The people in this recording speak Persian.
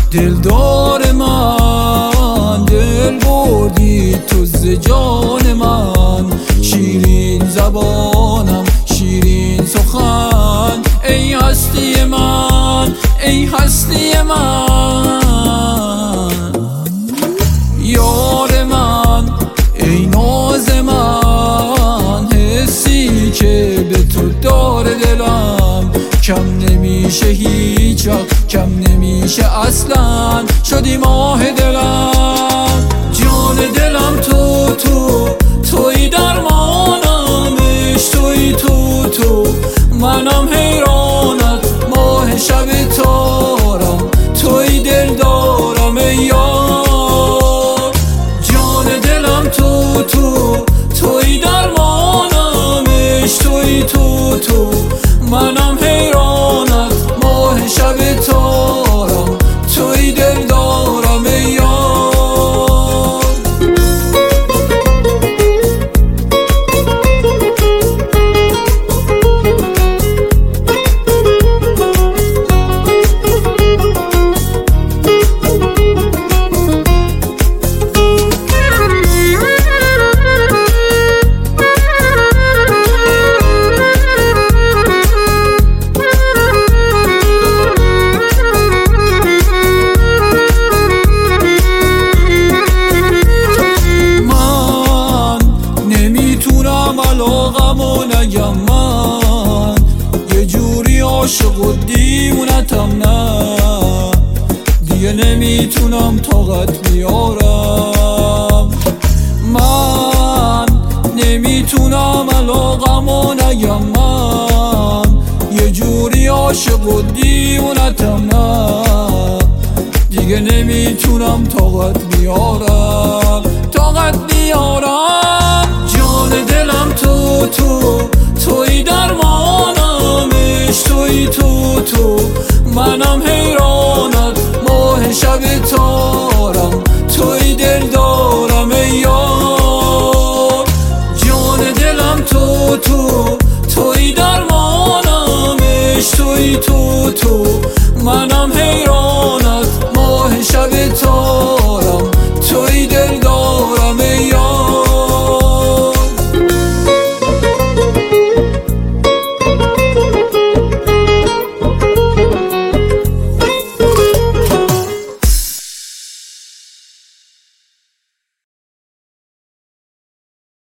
دلدار من، دل بردی تو ز جان من. شیرین زبانم، شیرین سخن، ای هستی من، ای هستی من. یار من، ای ناز من، حسی که به تو داره دلم کم نمیشه هیچ وقت، کم نمیشه اصلا. شدی ماه دلم، جان دلم توی درمانم، عشق توی منم حیرانت، ماه شب تارم، توی دل دارم ای یار. جان دلم توی درمانم، عشق توی منم حیرانت، ماه شب تارم، توی دل دارم ای یار. علاقمو نگم من، یه جوری عاشق و دیوونتم، نه دیگه نمیتونم طاقت بیارم. من نمیتونم علاقمو نگم من، یه جوری عاشق و دیوونتم، نه دیگه نمیتونم طاقت بیارم، طاقت بیارم. جان دلم توی درمانم، عشق توی منم حیرانت، ماه شب تارم، توی دل دارم ای یار. جان دلم توی درمانم، عشق توی منم حیرانت، ماه شب تارم.